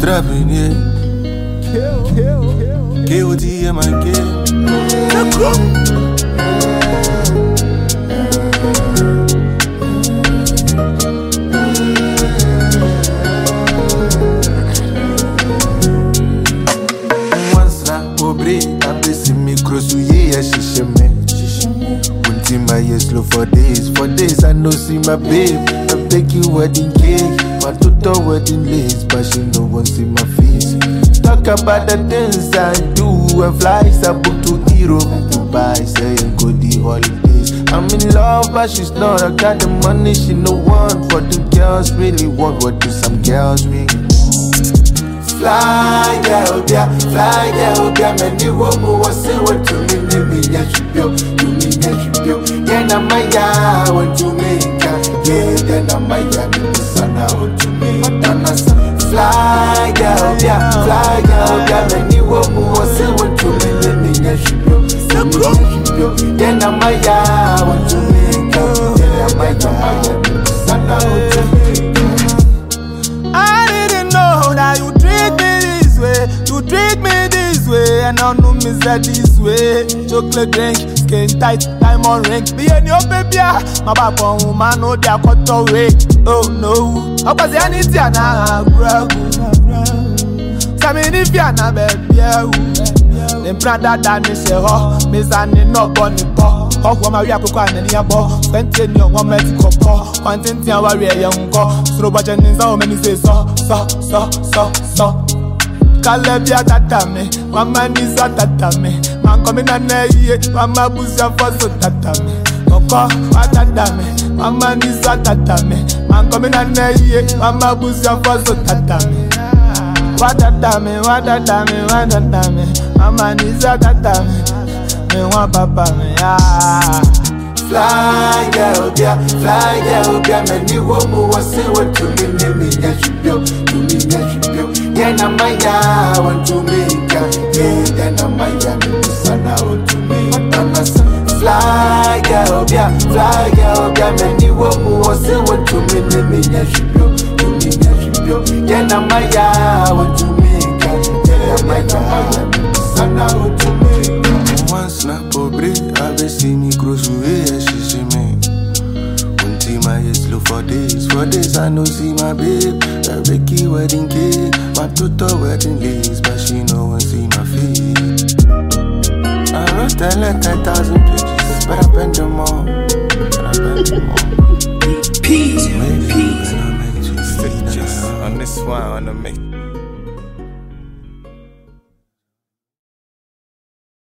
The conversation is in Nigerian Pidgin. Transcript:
trapping, yeah. K.O.T. my kid. Slow for days, I know see my babe. I beg you wedding cake, my total wedding lace, but she no one see my face. Talk about the things I do and flights I book to Europe, Dubai, saying go the holidays. I'm in love, but she's not. I got the money, she no want. For the girls really want, what do some girls really? Fly girl, yeah, many women was say what to me, yeah, she built, to me, yeah, she built. Yeah, na maya, want to make her, yeah, na maya, sana, want to make her. Fly girl, yeah, many women was say what to me, yeah, she built, to me, yeah, she built. Yeah, na maya, want to make her, yeah, na maya, sana, want to make her. I didn't know that you treat me this way, and I know me said this way. Chocolate drink, skin tight, diamond ring. Be in your baby, my papa woman know they are cut away. Oh no, I was anything now, bro. Some if you're not baby, them brother than me say, oh, me standing up on the ball. Oh, what my real cook and any ball. Spending your 1 minute cop, content your warrior young go. Throw budget in so many say so. Kalebia tatame, mama nisa tatame. Man coming and ye, mama busia for so tatame. Koko watatame, mama nisa tatame. Man coming and ye, mama busia for so tatame. Watatame, mama nisa tatame. Me want papa me ah. Fly girl, yeah, many women was say what to me, yeah, she built, to me, yeah, she built. Yeah, na maya, want to make her, yeah, na maya, sana, want to make her. Fly girl, yeah, many women was say what to me, yeah, she built, to me, yeah, she built. Yeah, na maya, want to make her, yeah, na maya, sana, want to make her. One snap or break, I be see me cross away, she see me. One team I slow for days, I know see my babe. A Ricky wedding cake, my total wedding lace, but she no one see my face. I wrote that like 10,000 pages, but I bend them all. Peace. On this one, on the make.